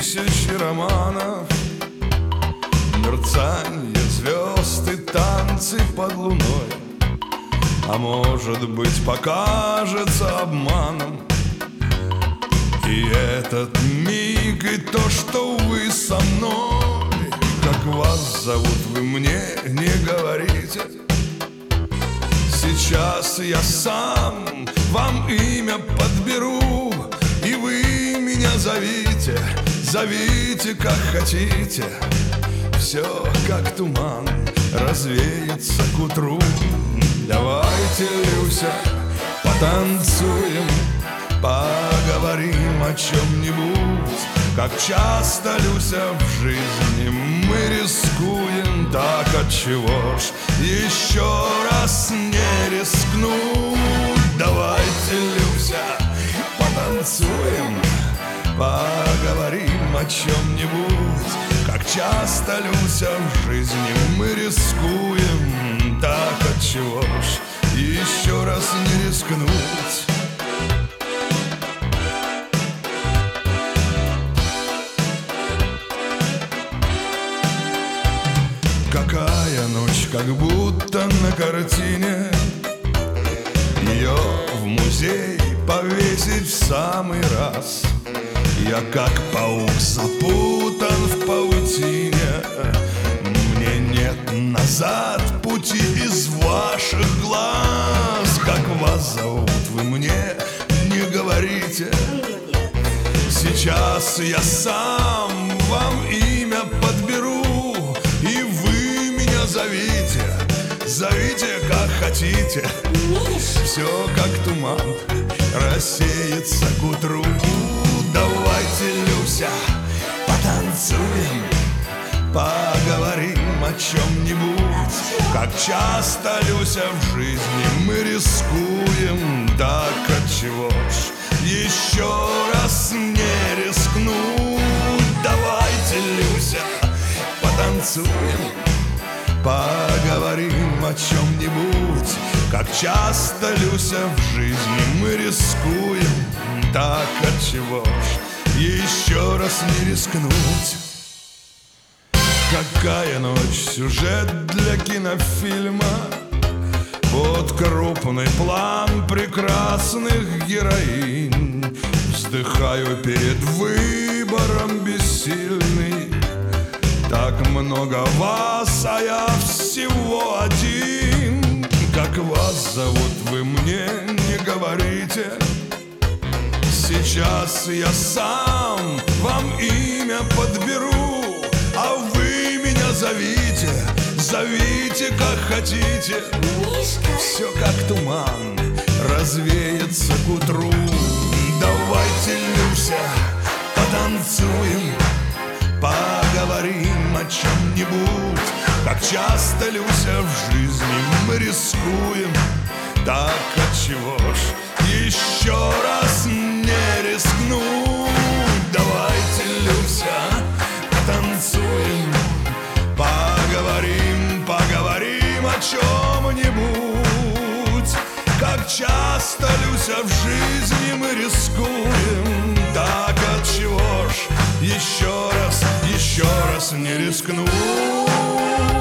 тысячи романов, мерцанье звезд и танцы под луной. А может быть, покажется обманом и этот миг, и то, что вы со мной. Как вас зовут, вы мне не говорите. Сейчас я сам вам имя подберу, и вы меня зовите, зовите как хотите. Все как туман развеется к утру. Давайте, Люся, потанцуем, поговорим о чем-нибудь. Как часто, Люся, в жизни мы рискуем, так отчего ж еще раз не рискнуть? Давайте, Люся, потанцуем, поговорим о чем-нибудь. Как часто, Люся, в жизни мы рискуем, так отчего ж еще раз не рискнуть? Какая ночь, как будто на картине. Ее в музей повесить в самый раз. Я как паук запутан в паутине. Мне нет назад пути из ваших глаз. Как вас зовут, вы мне не говорите. Сейчас я сам вам имя подберу, и вы меня зовите, зовите как хотите. Все как туман рассеется к утру. Давайте, Люся, потанцуем, поговорим о чем-нибудь. Как часто, Люся, в жизни мы рискуем, так отчего ж еще раз не рискнуть? Давайте, Люся, потанцуем, поговорим о чем-нибудь. Как часто, Люся, в жизни мы рискуем, так отчего ж еще раз не рискнуть? Какая ночь, сюжет для кинофильма, под крупный план прекрасных героинь. Вздыхаю перед выбором бессильный. Так много вас, а я всего один. Как вас зовут, вы мне не говорите. Сейчас я сам вам имя подберу, а вы меня зовите, зовите как хотите. Все как туман развеется к утру. Давайте, Люся, потанцуем, поговорим о чем-нибудь. Как часто, Люся, в жизни мы рискуем, так отчего ж еще раз не рискнуть? Давайте, Люся, потанцуем, поговорим, поговорим о чем-нибудь. Как часто, Люся, в жизни мы рискуем, так отчего ж еще раз не рискнуть?